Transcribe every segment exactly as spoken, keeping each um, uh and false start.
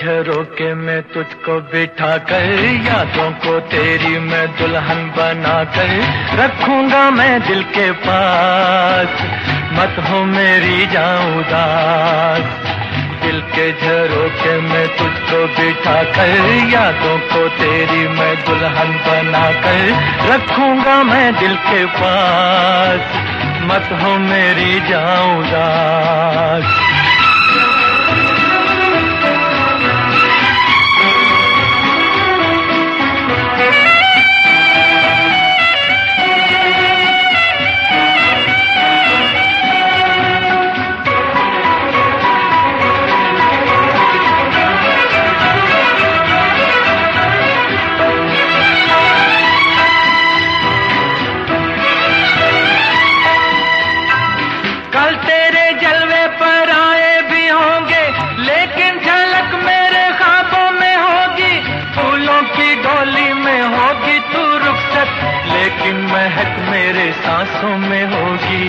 झरोके में तुझको बिठा कर, यादों को तेरी मैं दुल्हन बना कर रखूंगा मैं दिल के पास, मत हो मेरी जान उदास। दिल के झरोके में तुझको बिठा कर, यादों को तेरी मैं दुल्हन बना कर रखूंगा मैं दिल के पास, मत हो मेरी जान उदास। लेकिन महक मेरे सांसों में होगी,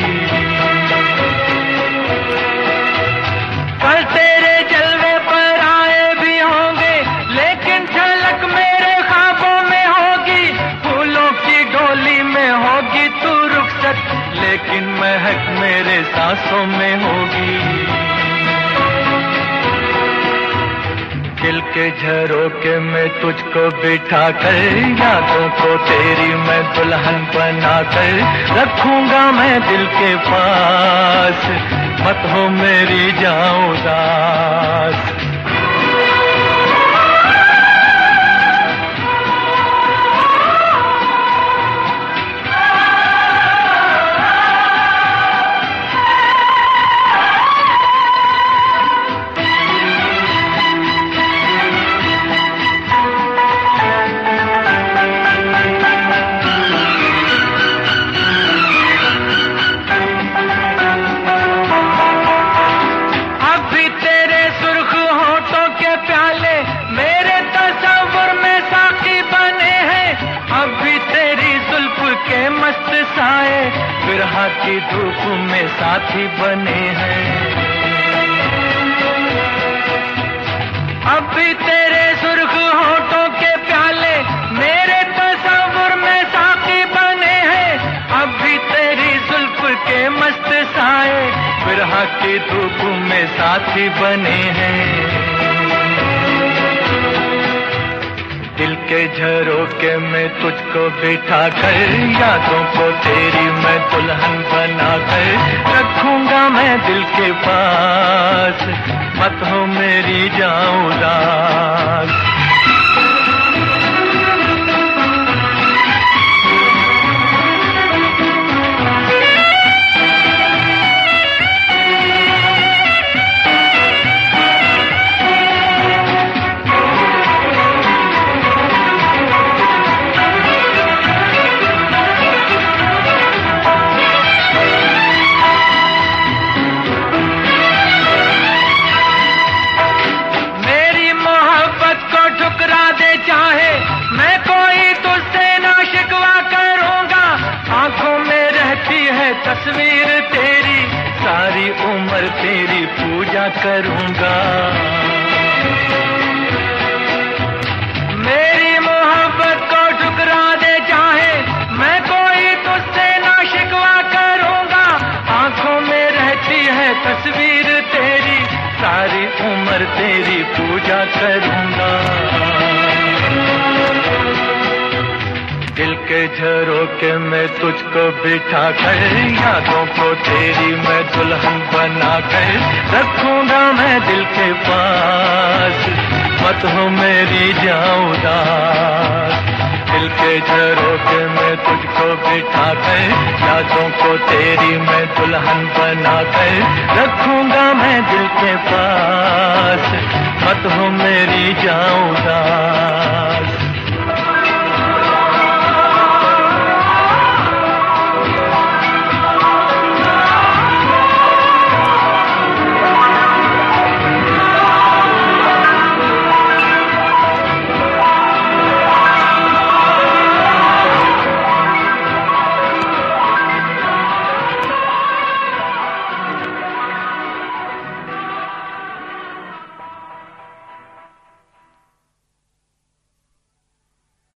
कल तेरे जलवे पर आए भी होंगे, लेकिन झलक मेरे ख्वाबों में होगी। फूलों की डोली में होगी तू रुखसत, लेकिन महक मेरे सांसों में होगी। दिल के झरोके में तुझको बिठा कर, यादों को तेरी मैं दुल्हन बना कर रखूंगा मैं दिल के पास, मत हो मेरी जान उदास। मस्त साए बिरहा की धूप में साथी बने हैं, अब भी तेरे सुर्ख होठों के प्याले मेरे तस्वुर में साथी बने हैं। अब भी तेरी जुल्फ के मस्त साए बिरहा की धूप में साथी बने हैं। दिल के झरोके में तुझको बिठा कर, यादों को तेरी मैं दुल्हन बना कर रखूंगा मैं दिल के पास, मत हो मेरी जान उदास। चाहे मैं कोई तुझसे ना शिकवा करूंगा, आंखों में रहती है तस्वीर तेरी, सारी उम्र तेरी पूजा करूंगा। मेरी मोहब्बत को ठुकरा दे चाहे मैं कोई तुझसे ना शिकवा करूंगा, आंखों में रहती है तस्वीर तेरी, सारी उम्र तेरी पूजा करूंगा। दिल के झरोके में तुझको बिठा कर, यादों को तेरी मैं दुल्हन बना कर रखूंगा मैं दिल के पास, मत हो मेरी जान उदास। दिल के झरोके में तुझको बिठा कर, यादों को तेरी मैं दुल्हन बना कर रखूंगा मैं दिल के पास, मत हो मेरी जान उदास।